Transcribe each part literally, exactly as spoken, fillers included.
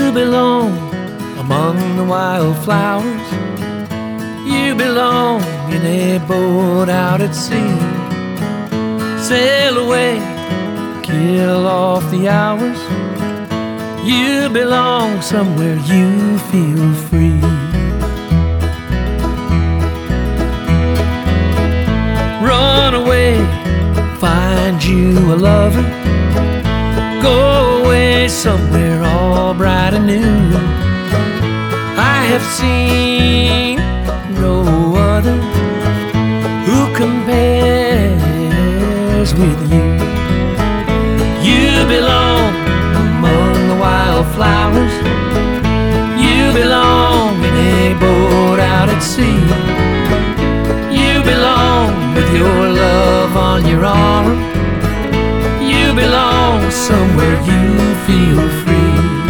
You belong among the wildflowers. You belong in a boat out at sea. Sail away, kill off the hours. You belong somewhere you feel free. Run away, find you a lover. Go away somewhere all bright and new. I have seen no other who compares with you. You belong among the wildflowers. You belong in a boat out at sea. You belong with your love on your arm. You belong somewhere you feel free.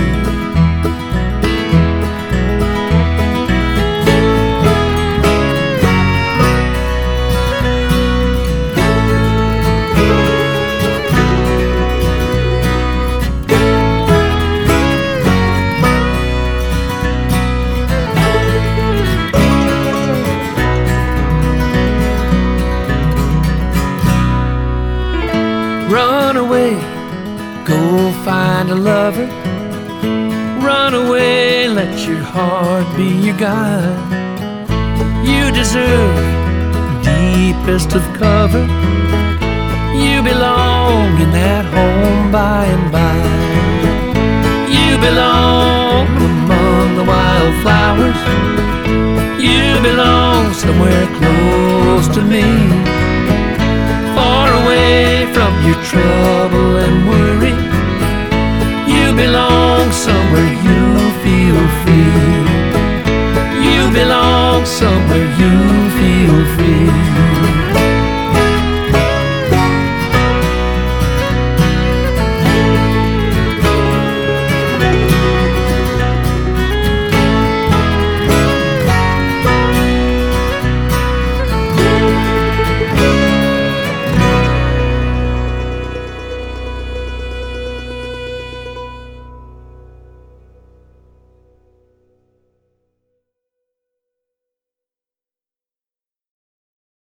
Run away, go find a lover. Run away, let your heart be your guide. You deserve the deepest of cover. You belong in that home by and by. You belong among the wildflowers. You belong somewhere close to me, far away from your trouble